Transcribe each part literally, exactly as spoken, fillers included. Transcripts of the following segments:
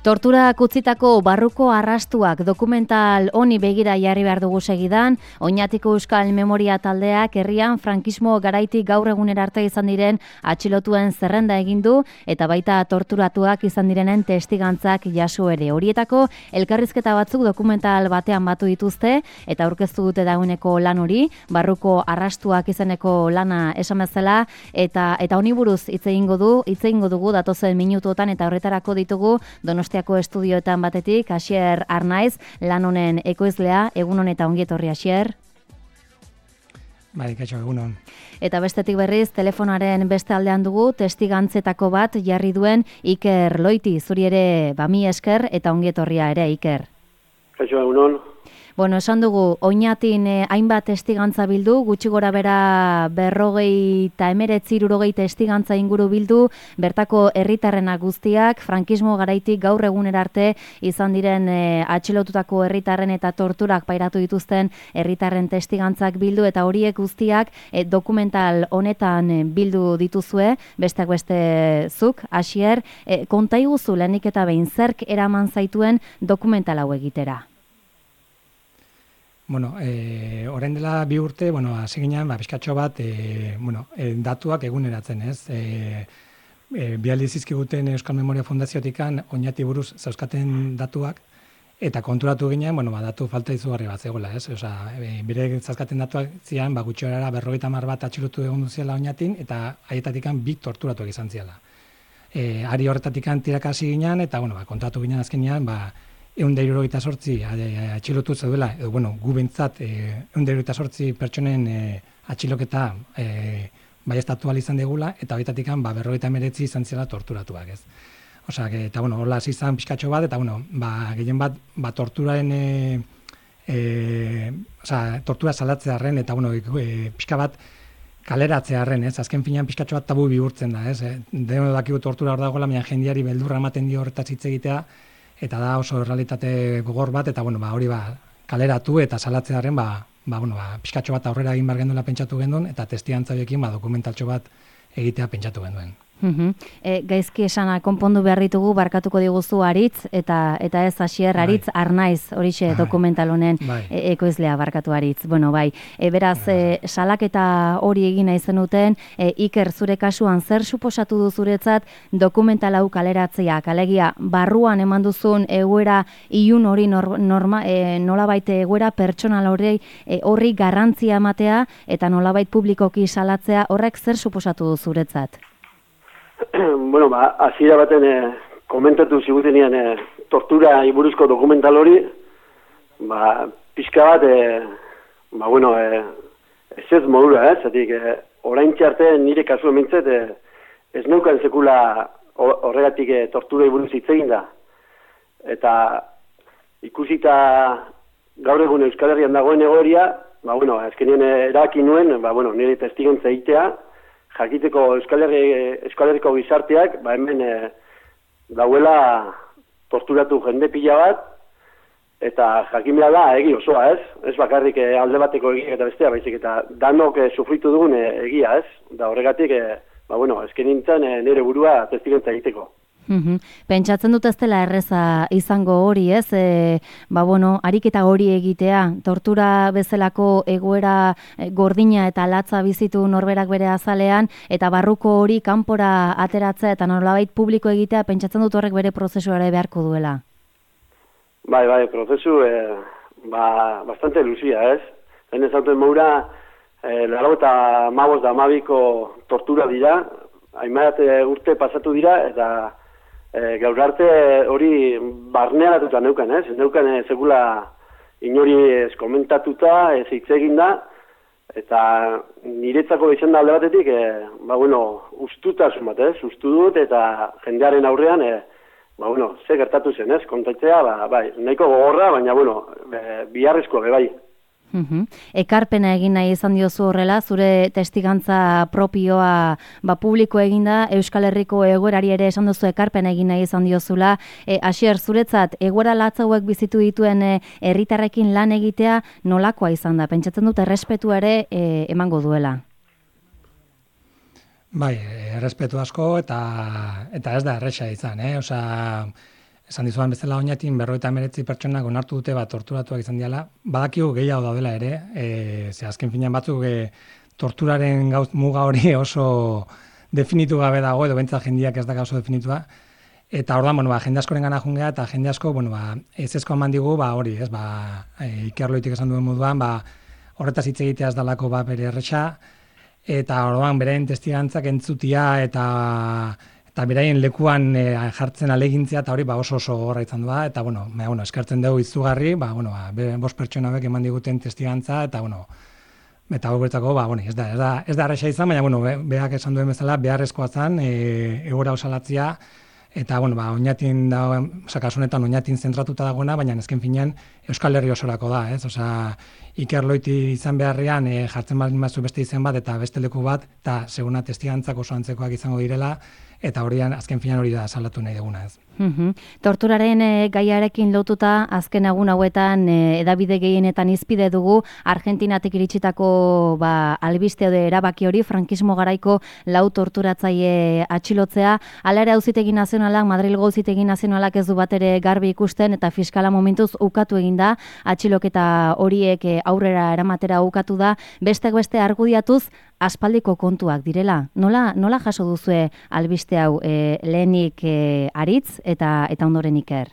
Torturak utzitako barruko arrastuak dokumental honi begira jarri behar dugu segidan, Oñatiko Euskal Memoria taldeak herrian frankismo garaitik gaur egunera arte izan diren atxilotuen zerrenda egin du eta baita torturatuak izan direnen testigantzak jaso ere. Horietako elkarrizketa batzuk dokumental batean batu dituzte eta aurkeztu dute dagoeneko lan hori, barruko arrastuak izeneko lana esan bezala eta eta honi buruz hitz egingo du, hitz egingo dugu datozen minutuotan eta horretarako ditugu Donostiako estudioetan batetik, Asier Arnaiz, lan honen ekoizlea, egun hon eta ongi etorri Asier. Bai, kaixo, egun hon. Eta bestetik berriz, telefonaren beste aldean dugu, testigantzetako bat jarri duen Iker Loiti, zuri ere bami esker eta ongi etorria ere, Iker. Kaixo, egun hon. Bueno, esan dugu, Oñatin eh, hainbat testigantza bildu, gutxi gora bera berrogei eta emeretzi irurogei testigantza inguru bildu, bertako herritarrenak guztiak, frankismo garaitik gaur egunera arte izan diren eh, atxilotutako herritarren eta torturak pairatu dituzten herritarren testigantzak bildu, eta horiek guztiak eh, dokumental honetan eh, bildu dituzue, besteak beste zuk, Asier, eh, konta iguzu lehenik eta behin zerk eraman zaituen dokumental hau egitera. Bueno, eh, orain dela bi urte, bueno, hasi ginean, ba, pixkatxo bat, eh, bueno, eh, datuak eguneratzen, ez? Eh, eh, Bialdi zizkiguten Euskal Memoria Fundaziotikan Oñati buruz zauzkaten datuak, eta konturatu ginean, bueno, ba, datu falta izugarri bat zegoela, ez? Osea, e, bere zauzkaten datuak zian, ba, gutxorara berrogeita hamar bat atxilotu egon duziela Oñatin, eta haietatikan bi torturatuak izan ziala. E, ari horretatikan tirakasi ginean, eta, bueno, ba, kontratu ginean azkenean, ba, ehun eta hirurogeita zortzi atxilotu zeudela, edo, bueno, gu bentzat ehun eta hirurogeita zortzi pertsonen e, atxiloketa e, baieztatu ahal izan degula, eta horietatik ba, berrogeita hemeretzi izan zela torturatuak, ez. Osea, eta, bueno, horla hasi izan pixkatxo bat, eta, bueno, ba, gehien bat, ba, torturaren, e, e, osea, tortura salatzearren, eta, bueno, e, pixka bat, kaleratzearren, ez, azken finean pixkatxo bat tabu bihurtzen da, ez. E, Deno dakigu tortura hor dagoela, baina jendiari beldurra ematen dio horretaz hitz egitea, eta da oso realitate gogor bat, eta bueno, ba, hori ba, kaleratu eta salatzearen ba, ba, bueno, ba, pixkatxo bat aurrera egin bar genuela pentsatu genduen, eta testigantza horiekin ba, dokumentaltxo bat egitea pentsatu genduen. Uhum. E, gaizki esana konpondu behar ditugu, barkatuko diguzu Aritz, eta eta ez Asier, Aritz Arnaiz, horixe dokumental honen e, ekoizlea barkatu Aritz. Bueno, bai, e, beraz, e, salaketa hori egin nahi zenuten, e, Iker, zure kasuan zer suposatu du zuretzat dokumental hau kaleratzea, alegia, barruan eman duzun egoera ilun hori nor, norma, e, nolabait egoera pertsonal hori e, horri garrantzia ematea, eta nolabait publikoki salatzea, horrek zer suposatu du zuretzat? Bueno, ba, hasiera baten eh, komentatu zigutenean eh, tortura iburuzko dokumental hori, ba, pixka bat, eh, ba, bueno, eh, ez ez modura, ez, zatik, eh, orain txarte nire kasu emintzet, eh, ez neukan sekula horregatik eh, tortura iburuz hitz egin da. Eta ikusita gaur egun Euskal Herrian dagoen egoeria, ba, bueno, azkenien erabaki nuen, ba, bueno, nire testigantza egitea, jakiteko Euskal Herri, Euskal Herriko gizarteak, ba hemen e, dauela torturatu jende pila bat, eta jakimela da egi osoa, ez? Ez bakarrik e, alde bateko egia eta bestea, baizik eta danok e, sufritu dugun e, egia, ez? Da horregatik, e, ba bueno, ezken nintzen e, nire burua testigantza egiteko. Uhum. Pentsatzen dut ez dela erreza izango hori, ez? E, ba, bueno, ariketa hori egitea, tortura bezalako egoera e, gordina eta latza bizitu norberak bere azalean, eta barruko hori kanpora ateratzea eta nolabait publiko egitea, pentsatzen dut horrek bere prozesua ere beharko duela. Bai, bai, prozesu e, ba, bastante luzia, ez? Lehen ezauten moura, e, laro eta mabos da amabiko tortura dira, hainbat urte pasatu dira, eta E, gaur arte hori barnearatuta neukan, ez? Neukan e, segula inori ez komentatuta, ez hitz egin da, eta niretzako izan da alde batetik, e, ba, bueno, ustutasun bat, ez? Ustu dut, eta jendearen aurrean, e, ba, bueno, ze gertatu zen, ez? Kontatzea, ba, bai, nahiko gogorra, baina, bueno, e, biharrezkoa be bai. Uhum. Ekarpena egin nahi izan diozu horrela, zure testigantza propioa ba, publiko eginda, Euskal Herriko egoerari ere esan duzu ekarpena egin nahi izan diozula. E, Asier, zuretzat, egoera latza hauek bizitu dituen e, herritarrekin lan egitea nolakoa izan da? Pentsatzen dut errespetu ere e, emango duela. Bai, errespetu asko eta eta ez da erresa izan, eh? Osea, esan dizudan bezala oinatin berrogeita hemeretzi pertsonak onartu dute bat torturatuak izan diala, badakigu gehiago daudela ere, e, ze azken finean batzuk e, torturaren gauz muga hori oso definitu gabe dago, edo bentsat jendiak ez da oso definitua, eta orduan, bueno, ba, jende askoren gana jungea, eta jende asko, bueno, ba, ez ezko eman digu, ba, hori, ez, ba, e, Iker Loitik esan duen moduan, ba, horretaz hitz egitea ez dalako ba bere erresa, eta orduan beraien testigantzak entzutia eta eta beraien lekuan e, jartzen alegintzea eta hori ba oso oso gogorra izan da eta bueno, ba, bueno, eskertzen dugu izugarri, ba bueno, ba bost pertsona hauek eman diguten testigantza eta bueno, eta guretzako ba bueno, ez da ez da ez da erresa izan, baina bueno, be, beak esan duen bezala beharrezkoa zen e, egoera osalatzea eta bueno, ba oinatin da, osea kasu honetan oinatin zentratuta dagoena, baina azken finean Euskal Herri osorako da, ez? Osea, Iker Loiti izan beharrean e, jartzen baldin bazu beste izen bat eta beste leku bat eta seguna testigantzak oso antzekoak izango direla eta horian azken finean hori da salatu nahi duguna, ez. Mm-hmm. Torturaren e, gaiarekin lotuta azken egun hauetan e, edabide gehienetan izpide dugu Argentinatik iritsitako ba, albiste edo erabaki hori frankismo garaiko lau torturatzaile atxilotzea. Hala ere Auzitegi Nazionalak, Madrilgo Auzitegi Nazionalak ez du batere garbi ikusten eta fiskala momentuz ukatu egin da, atxiloketa horiek e, aurrera eramatera ukatu da, besteak beste argudiatuz aspaldiko kontuak direla. Nola, nola jaso duzue albiste hau e, lehenik e, Aritz eta eta ondoren Iker?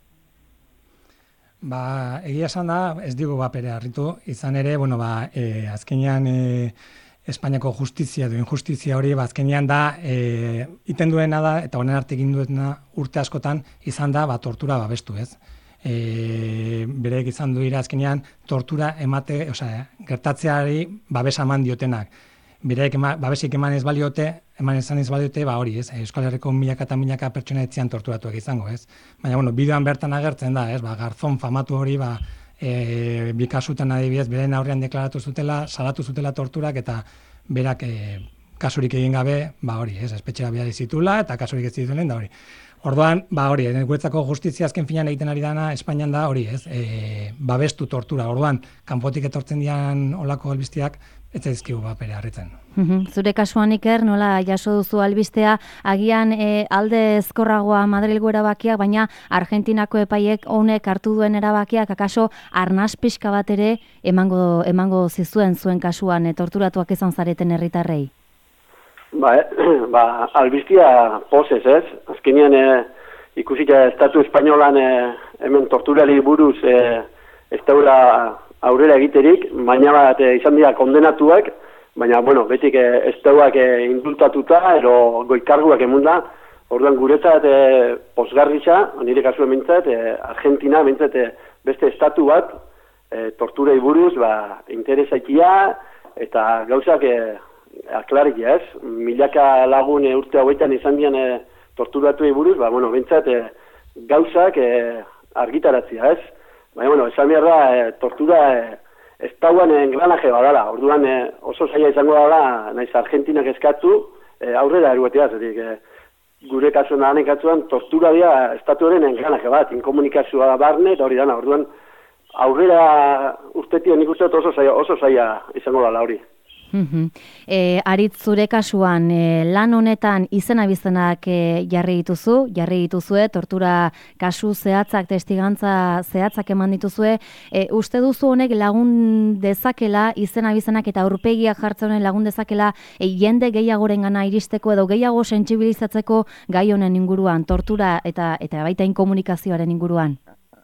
Ba, egia esan da, ez digu bapere harritu, izan ere, bueno, ba, e, azkenean e, Espainiako justizia edo injustizia hori, ba, azkenean da, e, iten duena da, eta honen arte egin duena urte askotan, izan da, ba, tortura babestu, ez? E, berek izan du dira azkenean tortura emate, osea, gertatzeari babesa eman diotenak. Berek ema, babesik eman ez baliote, eman ezan ez baliote, ba hori, ez? Euskal Herriko milaka eta milaka pertsona etzian torturatuak izango, ez? Baina, bueno, bideoan bertan agertzen da, ez? Ba, Garzón famatu hori, ba, e, bi kasutan adibidez, beren aurrean deklaratu zutela, salatu zutela torturak, eta berak e, kasurik egin gabe, ba hori, ez? Espetxera bidali zitula, eta kasurik ez zituen, da hori. Orduan, ba hori, guretzako justizia azken finean egiten ari dana Espainian da hori, ez? E, babestu tortura. Orduan, kanpotik etortzen dian olako albisteak ez zaizkigu bapere harritzen. Zure kasuan Iker, nola jaso duzu albistea, agian e, alde ezkorragoa Madrilgo erabakiak, baina Argentinako epaiek honek hartu duen erabakiak akaso arnas pixka bat ere emango emango zizuen zuen kasuan e, torturatuak izan zareten herritarrei. Ba, eh, ba albistia pozez, ez? Azkenean e, ikusita Estatu Espainolan e, hemen torturari buruz e, ez daura aurrera egiterik, baina bat e, izan dira kondenatuak, baina, bueno, betik e, ez dauak e, indultatuta, ero goikarguak emunda, orduan guretzat e, posgarritza, nire kasuen mintzat, e, Argentina mintzat e, beste estatu bat, e, torturei buruz, ba, interesaikia, eta gauzak e, aklarikia, ez? Milaka lagun e, urte hauetan izan dian e, torturatuei buruz, ba, bueno, mintzat e, gauzak e, argitaratzia, ez? Baina, bueno, esan behar da, e, tortura e, ez dauan engranaje badala. Orduan e, oso zaila izango dala, naiz Argentinak eskatu, e, aurrera eruetea, zetik, e, gure kasuan da hanekatzuan, tortura dira estatuaren engranaje bat, inkomunikazioa barne, eta hori dana. Orduan, aurrera urtetien nik uste oso zaila, oso zaila izango dala hori. Mm-hmm. E, Aritz, zure kasuan, e, lan honetan izen abizenak e, jarri dituzu, jarri dituzue, tortura kasu zehatzak, testigantza zehatzak eman dituzue. E, uste duzu honek lagun dezakela, izen abizenak eta aurpegiak jartzen honen lagun dezakela, e, jende gehiagoren gana iristeko edo gehiago sentsibilizatzeko gai honen inguruan, tortura eta, eta baita inkomunikazioaren inguruan?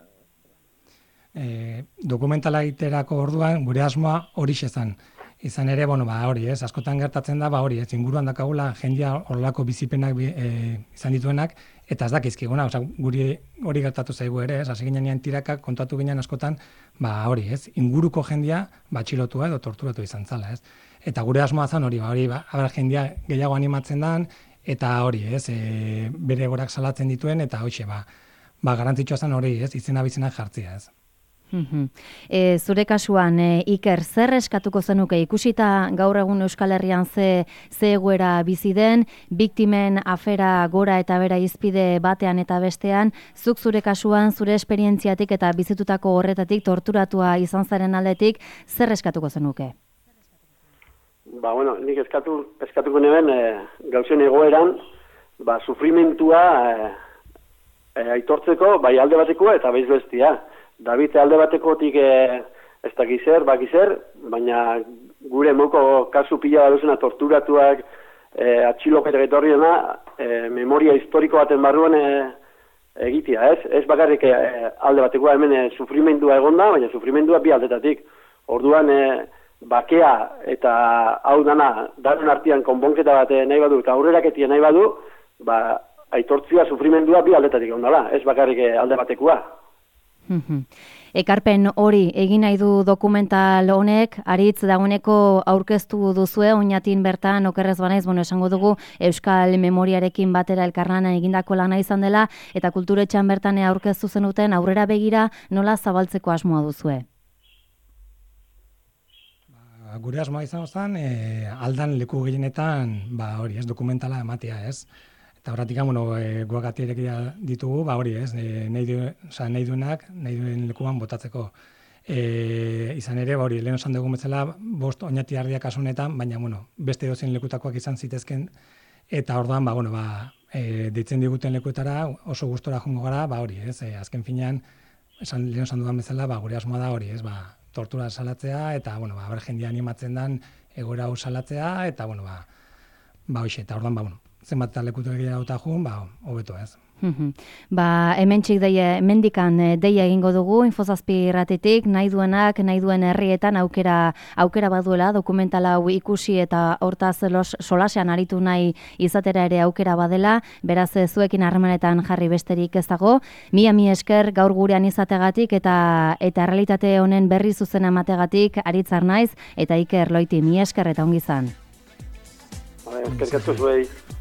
E, dokumentala egiterako orduan, gure asmoa hori zen. Izan ere, bueno, ba, hori, ez, askotan gertatzen da, ba, hori, ez, inguruan dakagula jendia horrelako bizipenak e, izan dituenak, eta ez dakizkiguna, oza, guri hori gertatu zaigu ere, ez, hasi ginen tirakak kontatu ginen askotan, ba, hori, ez, inguruko jendia, ba, txilotua edo torturatu izan zala, ez. Eta gure asmoa zen hori, ba, hori, ba, abra jendia gehiago animatzen dan, eta hori, ez, e, bere gorak salatzen dituen, eta hoxe, ba, ba, garantzitsua zen hori, ez, izena bizenak jartzia, ez. Mm-hmm. E, zure kasuan, e, Iker, zer eskatuko zenuke ikusita gaur egun Euskal Herrian ze, ze egoera bizi den, biktimen afera gora eta bera izpide batean eta bestean, zuk zure kasuan, zure esperientziatik eta bizitutako horretatik, torturatua izan zaren aldetik, zer eskatuko zenuke? Ba, bueno, nik eskatu, eskatuko neben e, gauzen egoeran, ba, sufrimentua e, e, aitortzeko, bai alde bateko eta beiz bestia. David alde batekotik e, ez dakiz zer, bakiz zer, baina gure moko kasu pila baduzena torturatuak, e, atxiloketak etorriena, e, memoria historiko baten barruan e, egitea, ez? Ez bakarrik e, alde batekoa hemen e, sufrimendua egonda, baina sufrimendua bi aldetatik. Orduan, e, bakea eta hau dana, daron artean konbonketa bat nahi badu, eta aurreraketia nahi badu, ba, aitortzia sufrimendua bi aldetatik ondala, ez bakarrik e, alde batekoa. Ekarpen hori egin nahi du dokumental honek, aritz dagoeneko aurkeztu duzue, oinatin bertan, okerrez banaiz, bueno, esango dugu, Euskal Memoriarekin batera elkarlanan egindako lana izan dela, eta kulturetxean bertan aurkeztu zenuten, aurrera begira nola zabaltzeko asmoa duzue? Ba, gure asmoa izan zen, e, aldan leku gehienetan, ba hori, ez dokumentala ematea, ez? Eta horretik, bueno, e, guak ditugu, ba hori ez, e, nahi, du, oza, nahi duenak, nahi duen lekuan botatzeko. E, izan ere, ba hori, lehen osan dugu bezala, bost oinati ardiak kasunetan, baina, bueno, beste dozen lekutakoak izan zitezken, eta orduan, ba, bueno, ba, e, deitzen diguten lekuetara, oso gustora jongo gara, ba hori ez, e, azken finean, esan, lehen osan dudan bezala, ba, gure asmoa da hori ez, ba, tortura salatzea, eta, bueno, ba, jendia animatzen den, egoera hau salatzea, eta, bueno, ba, ba, hoxe, eta orduan, ba, bueno, zenbat lekutu egia dauta jun, ba, hobeto ez. Ba, hemen txik deia, mendikan deia egingo dugu, Infozazpi irratitik, nahi duenak, nahi duen herrietan aukera, aukera baduela, dokumentala hau ikusi eta hortaz los, solasean aritu nahi izatera ere aukera badela, beraz zuekin harremanetan jarri besterik ez dago, mila mi esker gaur gurean izategatik eta eta realitate honen berri zuzena emategatik aritzar naiz, eta Iker Loiti, mi esker eta ongi izan. Eskerkatu zuei.